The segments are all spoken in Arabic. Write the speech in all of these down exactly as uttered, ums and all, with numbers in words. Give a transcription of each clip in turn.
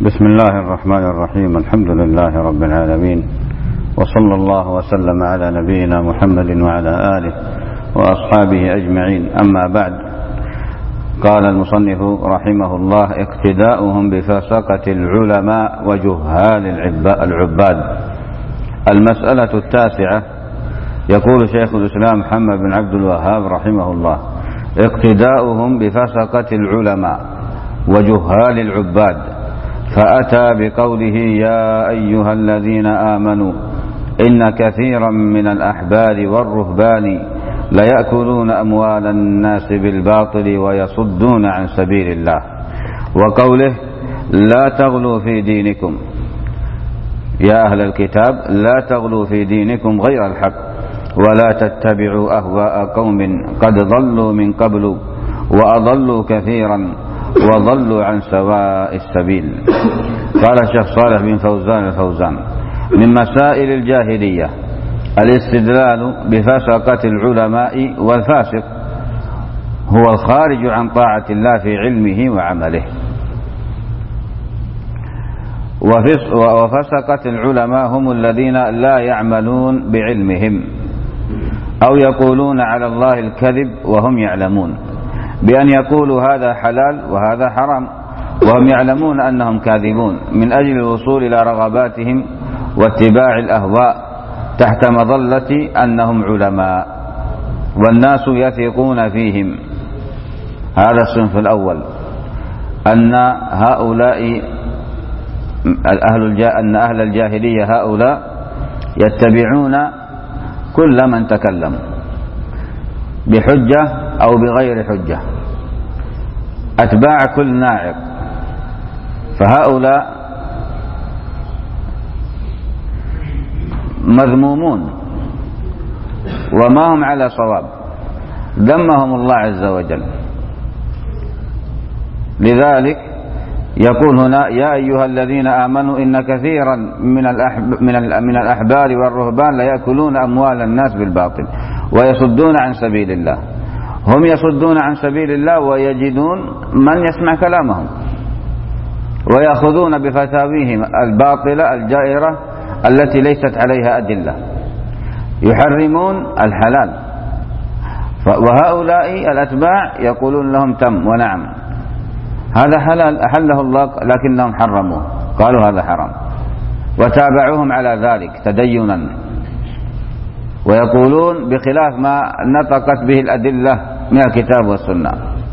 بسم الله الرحمن الرحيم. الحمد لله رب العالمين، وصلى الله وسلم على نبينا محمد وعلى آله وأصحابه أجمعين. أما بعد، قال المصنف رحمه الله: اقتداؤهم بفسقة العلماء وجهال العباد. المسألة التاسعة. يقول شيخ الإسلام محمد بن عبد الوهاب رحمه الله: اقتداؤهم بفسقة العلماء وجهال العباد، فأتى بقوله: يا أيها الذين آمنوا إن كثيرا من الأحبار والرهبان ليأكلون أموال الناس بالباطل ويصدون عن سبيل الله. وقوله: لا تغلوا في دينكم يا أهل الكتاب لا تغلوا في دينكم غير الحق ولا تتبعوا أهواء قوم قد ضلوا من قبل وأضلوا كثيرا وضلوا عن سواء السبيل. قال الشيخ صالح بن فوزان الفوزان: من مسائل الجاهلية الاستدلال بفسقة العلماء، والفاسق هو الخارج عن طاعة الله في علمه وعمله. وفسقة العلماء هم الذين لا يعملون بعلمهم أو يقولون على الله الكذب وهم يعلمون، بأن يقولوا هذا حلال وهذا حرام وهم يعلمون أنهم كاذبون، من أجل الوصول إلى رغباتهم واتباع الأهواء تحت مظلة أنهم علماء والناس يثقون فيهم. هذا الصنف الأول، أن هؤلاء أهل أن أهل الجاهلية هؤلاء يتبعون كل من تكلم بحجة أو بغير حجة، أتباع كل ناعق. فهؤلاء مذمومون وما هم على صواب، ذمهم الله عز وجل. لذلك يقول هنا: يا أيها الذين آمنوا إن كثيرا من من الأحبار والرهبان ليأكلون أموال الناس بالباطل ويصدون عن سبيل الله. هم يصدون عن سبيل الله ويجدون من يسمع كلامهم ويأخذون بفتاويهم الباطلة الجائرة التي ليست عليها أدلة، يحرمون الحلال. وهؤلاء الأتباع يقولون لهم تم ونعم، هذا حلال أحله الله لكنهم حرموه، قالوا هذا حرام، وتابعوهم على ذلك تدينا، ويقولون بخلاف ما نطقت به الأدلة من الكتاب والسنة.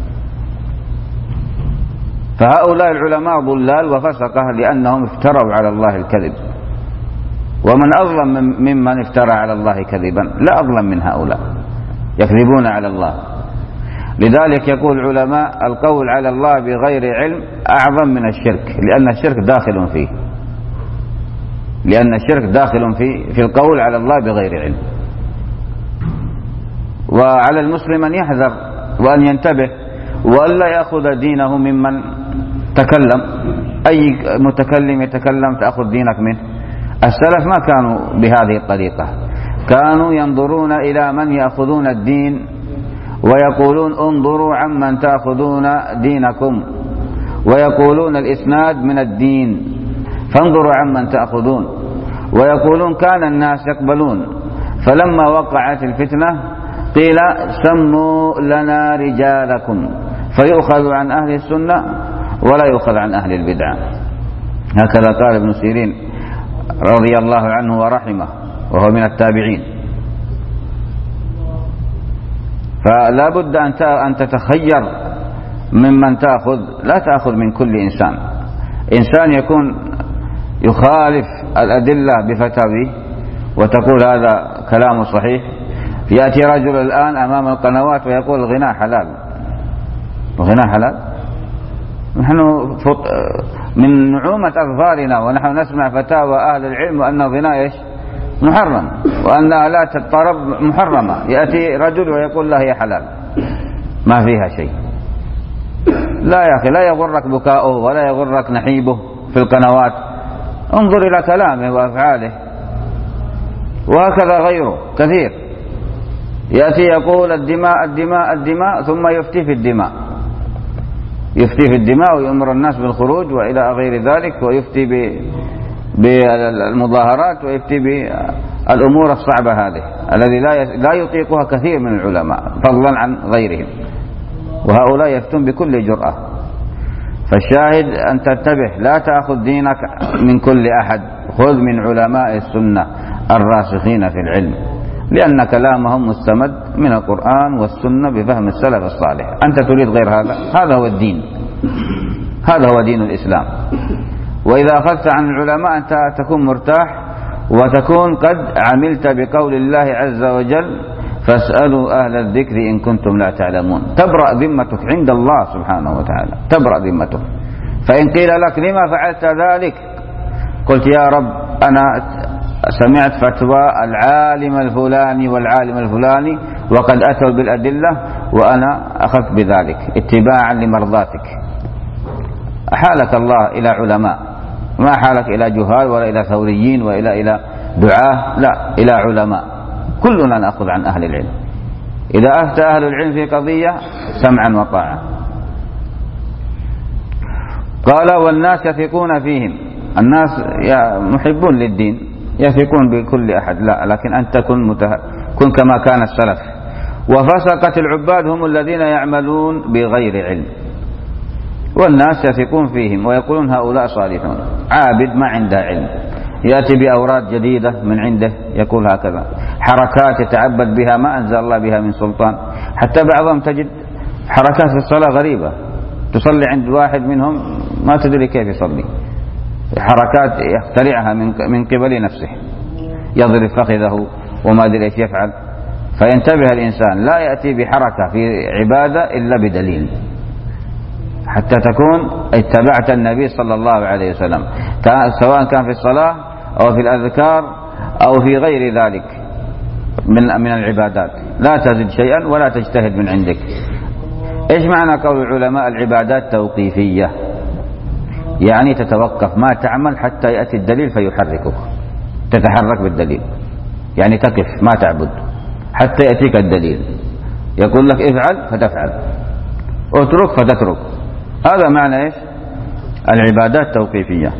فهؤلاء العلماء ضلال وفسقة لأنهم افتروا على الله الكذب، ومن أظلم ممن افترى على الله كذبا؟ لا أظلم من هؤلاء، يكذبون على الله. لذلك يقول العلماء: القول على الله بغير علم أعظم من الشرك، لأن الشرك داخل فيه لأن الشرك داخل في في القول على الله بغير علم. وعلى المسلم أن يحذر وأن ينتبه وألا يأخذ دينه ممن تكلم. أي متكلم يتكلم تأخذ دينك منه. السلف ما كانوا بهذه الطريقة، كانوا ينظرون إلى من يأخذون الدين ويقولون: انظروا عمن تأخذون دينكم، ويقولون الإسناد من الدين فانظروا عمن تأخذون. ويقولون: كان الناس يقبلون، فلما وقعت الفتنة قيل: سموا لنا رجالكم، فيؤخذ عن أهل السنة ولا يؤخذ عن أهل البدعة. هكذا قال ابن سيرين رضي الله عنه ورحمه، وهو من التابعين. فلا بد أن تتخير ممن تأخذ، لا تأخذ من كل إنسان. إنسان يكون يخالف الأدلة بفتاويه وتقول هذا كلام صحيح. يأتي رجل الآن أمام القنوات ويقول الغناء حلال. الغناء حلال؟ نحن من نعومة أظفارنا ونحن نسمع فتاوى أهل العلم وأن الغناء إيش؟ محرم، وأن آلات الطرب محرمة. يأتي رجل ويقول له هي حلال، ما فيها شيء. لا يا أخي، لا يغرك بكاؤه ولا يغرك نحيبه في القنوات، انظر إلى كلامه وأفعاله. وهكذا غيره كثير، يأتي يقول الدماء الدماء الدماء ثم يفتي في الدماء. يفتي في الدماء ويؤمر الناس بالخروج وإلى غير ذلك، ويفتي بالمظاهرات ويفتي بالأمور الصعبة هذه الذي لا يطيقها كثير من العلماء فضلا عن غيرهم، وهؤلاء يفتون بكل جرأة. فالشاهد أن تنتبه، لا تأخذ دينك من كل أحد، خذ من علماء السنة الراسخين في العلم، لأن كلامهم مستمد من القرآن والسنة بفهم السلف الصالح. أنت تريد غير هذا؟ هذا هو الدين، هذا هو دين الإسلام. وإذا أخذت عن العلماء أنت تكون مرتاح، وتكون قد عملت بقول الله عز وجل: فاسألوا أهل الذكر إن كنتم لا تعلمون. تبرأ ذمتك عند الله سبحانه وتعالى، تبرأ ذمتك. فإن قيل لك: لما فعلت ذلك؟ قلت: يا رب، أنا سمعت فتوى العالم الفلاني والعالم الفلاني وقد أتوا بالأدلة، وأنا أخذت بذلك اتباعا لمرضاتك. أحالك الله إلى علماء، ما حالك إلى جهال ولا إلى ثوريين وإلى إلى دعاة، لا، إلى علماء. كلنا نأخذ عن أهل العلم. إذا أفتى أهل العلم في قضية سمعا وطاعة. قال: والناس يثقون فيهم. الناس محبون للدين، يثقون بكل أحد، لا، لكن أنت كن, مته... كن كما كان السلف. وفسقت العباد هم الذين يعملون بغير علم، والناس يثقون فيهم ويقولون هؤلاء صالحون. عابد ما عنده علم، يأتي بأوراد جديدة من عنده، يقول هكذا، حركات يتعبد بها ما أنزل الله بها من سلطان. حتى بعضهم تجد حركات في الصلاة غريبة، تصلي عند واحد منهم ما تدري كيف يصلي، حركات يخترعها من قبل نفسه، يضرب فخذه وما أدري ايش يفعل. فينتبه الإنسان، لا يأتي بحركة في عبادة إلا بدليل، حتى تكون اتبعت النبي صلى الله عليه وسلم، سواء كان في الصلاة أو في الأذكار أو في غير ذلك من من العبادات. لا تزد شيئا ولا تجتهد من عندك. إيش معنى قول العلماء العبادات توقيفية؟ يعني تتوقف، ما تعمل حتى يأتي الدليل فيحركك، تتحرك بالدليل، يعني تقف ما تعبد حتى يأتيك الدليل، يقول لك افعل فتفعل، اترك فتترك. هذا معنى إيش؟ العبادات توقيفية.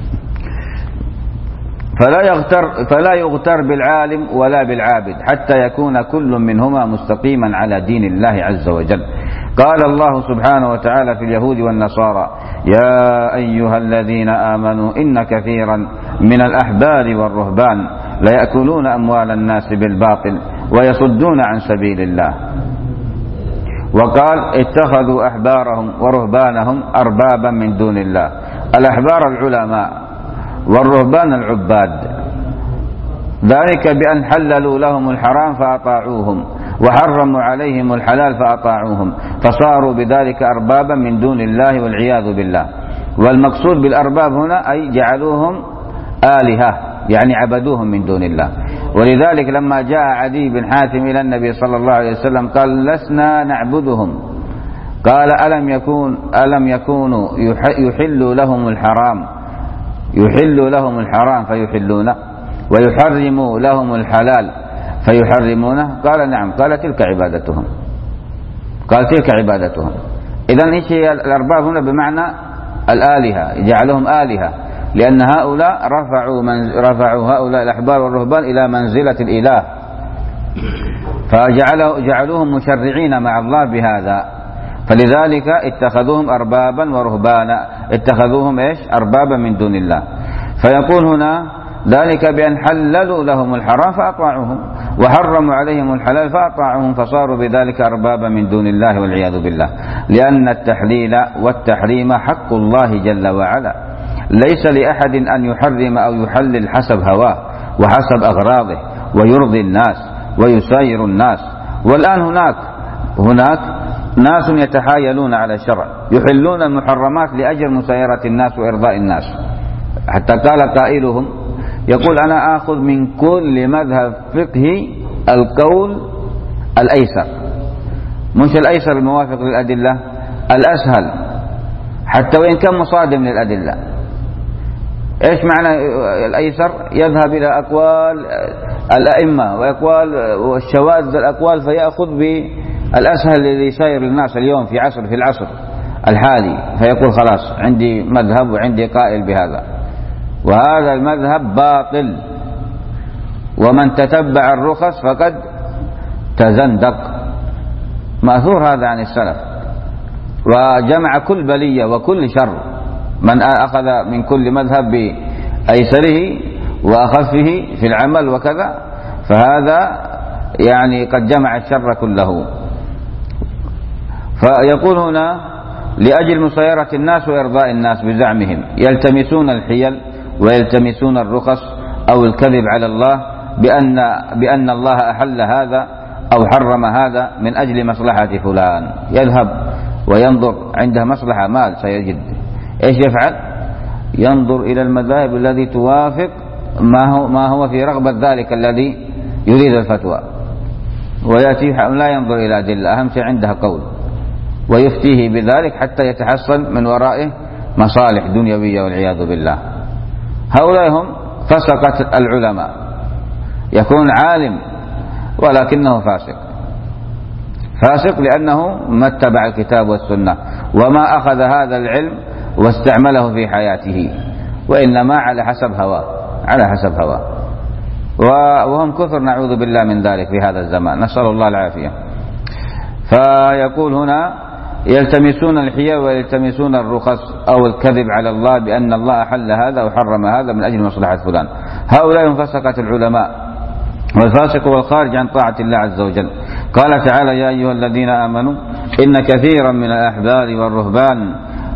فلا يغتر, فلا يغتر بالعالم ولا بالعابد حتى يكون كل منهما مستقيما على دين الله عز وجل. قال الله سبحانه وتعالى في اليهود والنصارى: يا أيها الذين آمنوا إن كثيرا من الأحبار والرهبان ليأكلون أموال الناس بالباطل ويصدون عن سبيل الله. وقال: اتخذوا أحبارهم ورهبانهم أربابا من دون الله. الأحبار العلماء والرهبان العباد، ذلك بأن حللوا لهم الحرام فأطاعوهم وحرموا عليهم الحلال فأطاعوهم، فصاروا بذلك أربابا من دون الله والعياذ بالله. والمقصود بالأرباب هنا أي جعلوهم آلهة، يعني عبدوهم من دون الله. ولذلك لما جاء عدي بن حاتم إلى النبي صلى الله عليه وسلم قال: لسنا نعبدهم. قال: ألم يكون ألم يكونوا يحلوا لهم الحرام يحلوا لهم الحرام فيحلونه ويحرموا لهم الحلال فيحرمونه؟ قال: نعم. قال: تلك عبادتهم. قال: تلك عبادتهم. إذن إيش هي الأرباب هنا؟ بمعنى الآلهة، جعلهم آلهة، لأن هؤلاء رفعوا, من رفعوا هؤلاء الأحبار والرهبان إلى منزلة الإله، فجعلوهم مشرعين مع الله بهذا، فلذلك اتخذوهم أربابا ورهبانا، اتخذوهم إيش؟ أربابا من دون الله. فيقول هنا: ذلك بأن حللوا لهم الحرام فأطاعوهم وحرموا عليهم الحلال فأطاعوهم، فصاروا بذلك أربابا من دون الله والعياذ بالله. لأن التحليل والتحريم حق الله جل وعلا، ليس لأحد أن يحرم أو يحلل حسب هواه وحسب أغراضه ويرضي الناس ويساير الناس. والآن هناك هناك ناس يتحايلون على الشرع، يحلون المحرمات لأجل مسايرة الناس وإرضاء الناس. حتى قال قائلهم، يقول: أنا آخذ من كل مذهب فقهي القول الأيسر، مش الأيسر الموافق للأدلة، الأسهل، حتى وإن كان مصادم للأدلة. إيش معنى الأيسر؟ يذهب إلى أقوال الأئمة وأقوال والشواذ الأقوال، فيأخذ بالأسهل اللي يساير الناس اليوم في عصر في العصر الحالي، فيقول خلاص عندي مذهب وعندي قائل بهذا، وهذا المذهب باطل، ومن تتبع الرخص فقد تزندق. مأثور هذا عن السلف، وجمع كل بلية وكل شر. من أخذ من كل مذهب بأيسره وأخفه في العمل وكذا، فهذا يعني قد جمع الشر كله. فيقول هنا لأجل مسيرة الناس وإرضاء الناس بزعمهم يلتمسون الحيل ويلتمسون الرخص أو الكذب على الله بأن, بأن الله أحل هذا أو حرم هذا من أجل مصلحة فلان. يذهب وينظر عنده مصلحة مال سيجد، إيش يفعل؟ ينظر إلى المذاهب الذي توافق ما هو, ما هو في رغبة ذلك الذي يريد الفتوى، ويأتي لا ينظر إلى أدلة، أهم شيء عنده قول، ويفتيه بذلك حتى يتحصل من ورائه مصالح دنيوية والعياذ بالله. هؤلاء هم فسقة العلماء، يكون عالم ولكنه فاسق، فاسق لأنه ما اتبع الكتاب والسنة وما أخذ هذا العلم واستعمله في حياته، وإنما على حسب هواه على حسب هواه وهم كثر نعوذ بالله من ذلك في هذا الزمان، نسأل الله العافية. فيقول هنا يلتمسون الحيل ويلتمسون الرخص أو الكذب على الله بأن الله أحل هذا وحرم هذا من أجل مصلحة فلان. هؤلاء هم فسقة العلماء، والفاسق والخارج عن طاعة الله عز وجل. قال تعالى يا أيها الذين آمنوا إن كثيرا من الأحبار والرهبان،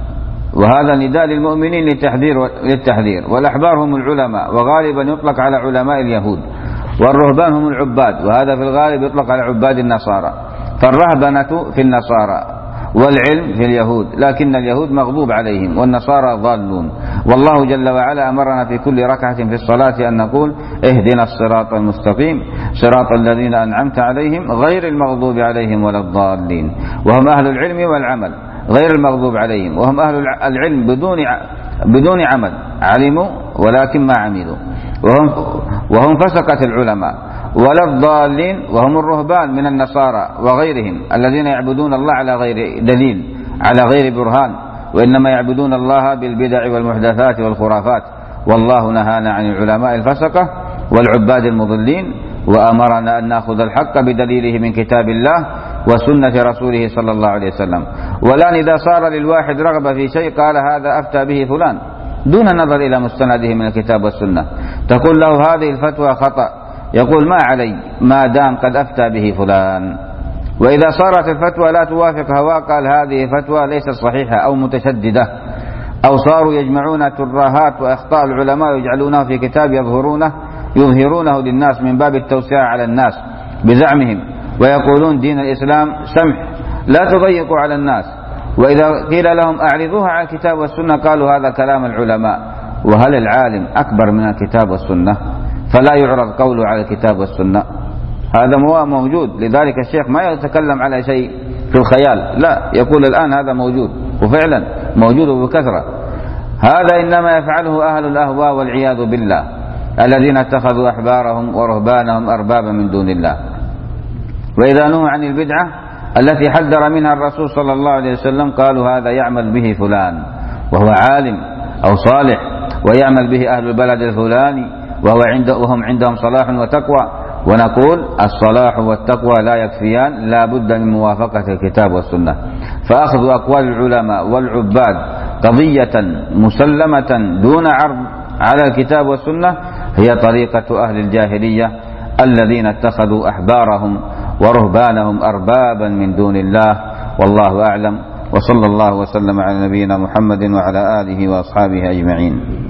وهذا نداء للمؤمنين للتحذير, للتحذير والأحبار هم العلماء، وغالبا يطلق على علماء اليهود، والرهبان هم العباد، وهذا في الغالب يطلق على عباد النصارى. فالرهبنة في النصارى والعلم في اليهود، لكن اليهود مغضوب عليهم والنصارى ضالون. والله جل وعلا أمرنا في كل ركعة في الصلاة أن نقول اهدنا الصراط المستقيم صراط الذين أنعمت عليهم غير المغضوب عليهم ولا الضالين. وهم أهل العلم والعمل غير المغضوب عليهم، وهم أهل العلم بدون بدون عمل، علموا ولكن ما عملوا، وهم وهم فسقة العلماء. ولا الضالين وهم الرهبان من النصارى وغيرهم الذين يعبدون الله على غير دليل على غير برهان، وإنما يعبدون الله بالبدع والمحدثات والخرافات. والله نهانا عن العلماء الفسقة والعباد المضلين، وأمرنا أن نأخذ الحق بدليله من كتاب الله وسنة رسوله صلى الله عليه وسلم. والآن إذا صار للواحد رغبة في شيء قال هذا أفتى به فلان دون النظر إلى مستنده من الكتاب والسنة، تقول له هذه الفتوى خطأ، يقول ما علي ما دام قد أفتى به فلان. وإذا صارت الفتوى لا توافق هواه قال هذه فتوى ليست صحيحة أو متشددة، أو صاروا يجمعون ترهات وأخطاء العلماء ويجعلونه في كتاب يظهرونه يظهرونه للناس من باب التوسعة على الناس بزعمهم، ويقولون دين الإسلام سمح لا تضيقوا على الناس، وإذا قيل لهم أعرضوها على الكتاب والسنة قالوا هذا كلام العلماء. وهل العالم أكبر من الكتاب والسنة؟ فلا يعرض قوله على الكتاب والسنة، هذا موجود. لذلك الشيخ ما يتكلم على شيء في الخيال، لا، يقول الآن هذا موجود، وفعلا موجود بكثرة. هذا إنما يفعله أهل الأهواء والعياذ بالله الذين اتخذوا أحبارهم ورهبانهم أربابا من دون الله. وإذا نهوا عن البدعة التي حذر منها الرسول صلى الله عليه وسلم قالوا هذا يعمل به فلان وهو عالم أو صالح، ويعمل به أهل البلد الفلاني وهو عنده وهم عندهم صلاح وتقوى. ونقول الصلاح والتقوى لا يكفيان، لا بد من موافقة الكتاب والسنة. فأخذ أقوال العلماء والعباد قضية مسلمة دون عرض على الكتاب والسنة هي طريقة أهل الجاهلية الذين اتخذوا أحبارهم ورهبانهم أربابا من دون الله. والله أعلم، وصلى الله وسلم على نبينا محمد وعلى آله وأصحابه أجمعين.